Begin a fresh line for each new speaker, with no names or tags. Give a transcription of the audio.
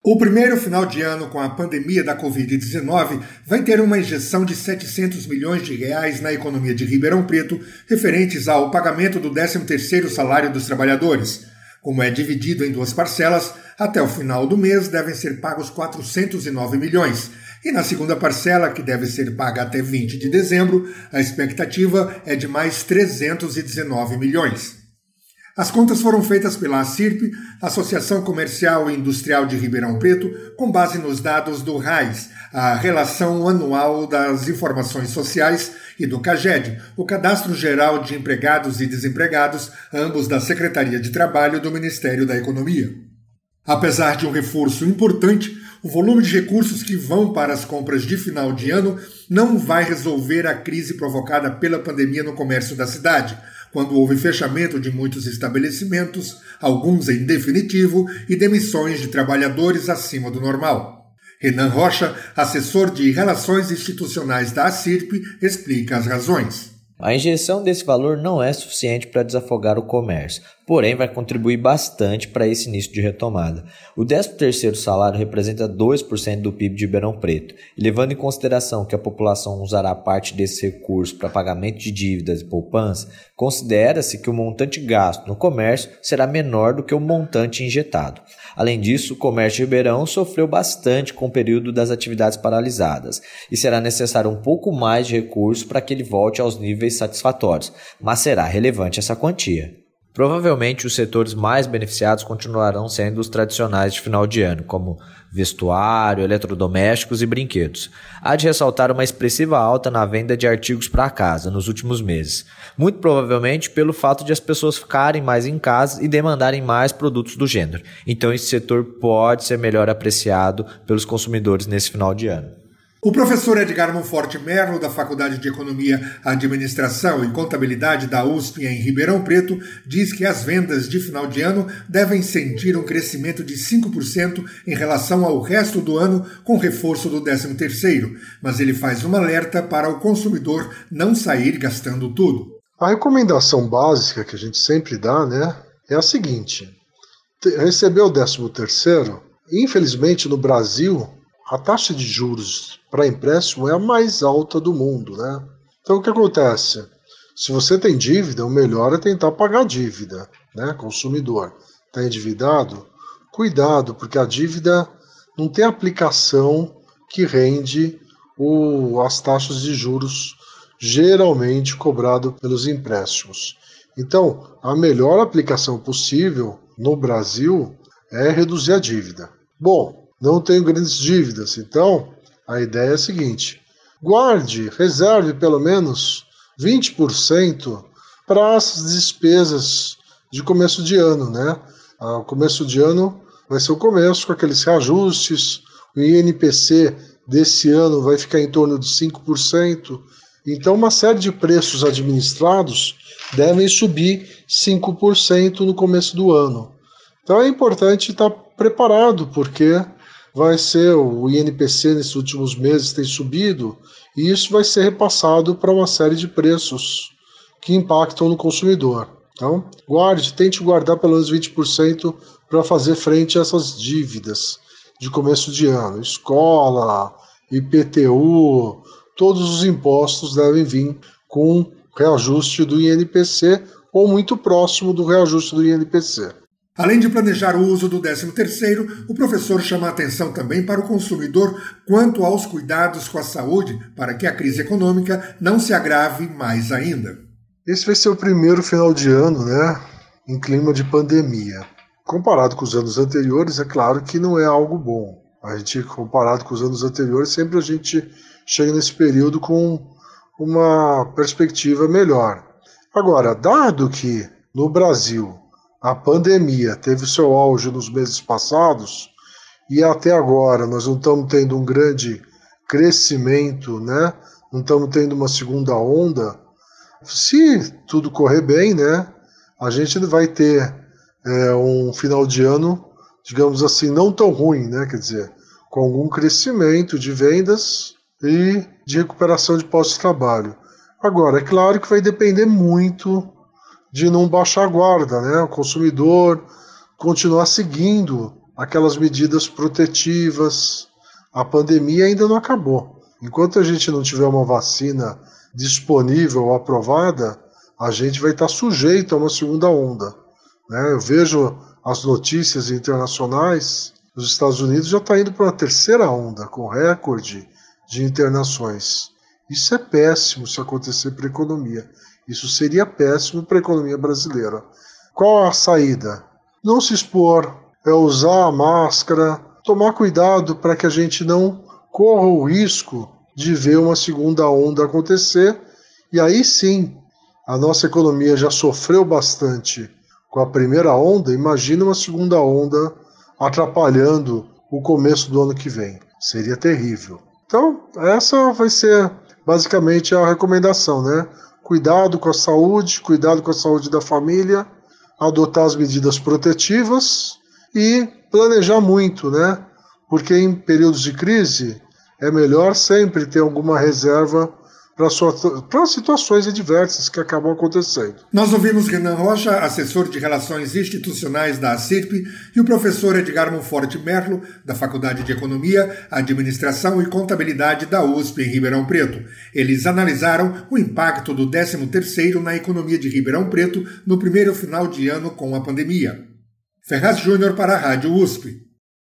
O primeiro final de ano com a pandemia da Covid-19 vai ter uma injeção de 700 milhões de reais na economia de Ribeirão Preto, referentes ao pagamento do 13º salário dos trabalhadores. Como é dividido em duas parcelas, até o final do mês devem ser pagos 409 milhões. E na segunda parcela, que deve ser paga até 20 de dezembro, a expectativa é de mais 319 milhões. As contas foram feitas pela ACIRP, Associação Comercial e Industrial de Ribeirão Preto, com base nos dados do RAIS, a Relação Anual das Informações Sociais, e do CAGED, o Cadastro Geral de Empregados e Desempregados, ambos da Secretaria de Trabalho do Ministério da Economia. Apesar de um reforço importante, o volume de recursos que vão para as compras de final de ano não vai resolver a crise provocada pela pandemia no comércio da cidade, quando houve fechamento de muitos estabelecimentos, alguns em definitivo, e demissões de trabalhadores acima do normal. Renan Rocha, assessor de Relações Institucionais da ACIRP, explica as razões.
A injeção desse valor não é suficiente para desafogar o comércio, porém vai contribuir bastante para esse início de retomada. O 13º salário representa 2% do PIB de Ribeirão Preto, e levando em consideração que a população usará parte desse recurso para pagamento de dívidas e poupança, considera-se que o montante gasto no comércio será menor do que o montante injetado. Além disso, o comércio de Ribeirão sofreu bastante com o período das atividades paralisadas, e será necessário um pouco mais de recurso para que ele volte aos níveis satisfatórios, mas será relevante essa quantia. Provavelmente os setores mais beneficiados continuarão sendo os tradicionais de final de ano, como vestuário, eletrodomésticos e brinquedos. Há de ressaltar uma expressiva alta na venda de artigos para casa nos últimos meses, muito provavelmente pelo fato de as pessoas ficarem mais em casa e demandarem mais produtos do gênero. Então esse setor pode ser melhor apreciado pelos consumidores nesse final de ano.
O professor Edgar Monforte Merlo, da Faculdade de Economia, Administração e Contabilidade da USP em Ribeirão Preto, diz que as vendas de final de ano devem sentir um crescimento de 5% em relação ao resto do ano, com reforço do 13º, mas ele faz um alerta para o consumidor não sair gastando tudo.
A recomendação básica que a gente sempre dá, é a seguinte: receber o 13º, infelizmente no Brasil, a taxa de juros para empréstimo é a mais alta do mundo, Então o que acontece? Se você tem dívida, o melhor é tentar pagar a dívida, Consumidor. Está endividado? Cuidado, porque a dívida não tem aplicação que rende as taxas de juros geralmente cobrado pelos empréstimos. Então, a melhor aplicação possível no Brasil é reduzir a dívida. Bom, não tenho grandes dívidas, então a ideia é a seguinte: reserve pelo menos 20% para as despesas de começo de ano, O começo de ano vai ser o começo com aqueles reajustes, o INPC desse ano vai ficar em torno de 5%, então uma série de preços administrados devem subir 5% no começo do ano. Então é importante estar preparado, porque vai ser o INPC nesses últimos meses tem subido, e isso vai ser repassado para uma série de preços que impactam no consumidor. Então, tente guardar pelo menos 20% para fazer frente a essas dívidas de começo de ano. Escola, IPTU, todos os impostos devem vir com reajuste do INPC ou muito próximo do reajuste do INPC.
Além de planejar o uso do 13º, o professor chama a atenção também para o consumidor quanto aos cuidados com a saúde para que a crise econômica não se agrave mais ainda.
Esse vai ser o primeiro final de ano, em clima de pandemia. Comparado com os anos anteriores, é claro que não é algo bom. Comparado com os anos anteriores, sempre a gente chega nesse período com uma perspectiva melhor. Agora, dado que no Brasil a pandemia teve seu auge nos meses passados e até agora nós não estamos tendo um grande crescimento, não estamos tendo uma segunda onda, se tudo correr bem, a gente vai ter um final de ano, digamos assim, não tão ruim, quer dizer, com algum crescimento de vendas e de recuperação de postos de trabalho. Agora, é claro que vai depender muito de não baixar a guarda, O consumidor continuar seguindo aquelas medidas protetivas. A pandemia ainda não acabou. Enquanto a gente não tiver uma vacina disponível ou aprovada, a gente vai estar sujeito a uma segunda onda, né? Eu vejo as notícias internacionais, os Estados Unidos já está indo para uma terceira onda, com recorde de internações. Isso é péssimo se acontecer para a economia. Isso seria péssimo para a economia brasileira. Qual a saída? Não se expor, é usar a máscara, tomar cuidado para que a gente não corra o risco de ver uma segunda onda acontecer, e aí sim, a nossa economia já sofreu bastante com a primeira onda, imagina uma segunda onda atrapalhando o começo do ano que vem. Seria terrível. Então, essa vai ser basicamente a recomendação, né? Cuidado com a saúde da família, adotar as medidas protetivas e planejar muito, né? Porque em períodos de crise é melhor sempre ter alguma reserva para situações adversas que acabam acontecendo.
Nós ouvimos Renan Rocha, assessor de Relações Institucionais da ACIRP, e o professor Edgar Monforte Merlo, da Faculdade de Economia, Administração e Contabilidade da USP em Ribeirão Preto. Eles analisaram o impacto do 13º na economia de Ribeirão Preto no primeiro final de ano com a pandemia. Ferraz Júnior para a Rádio USP.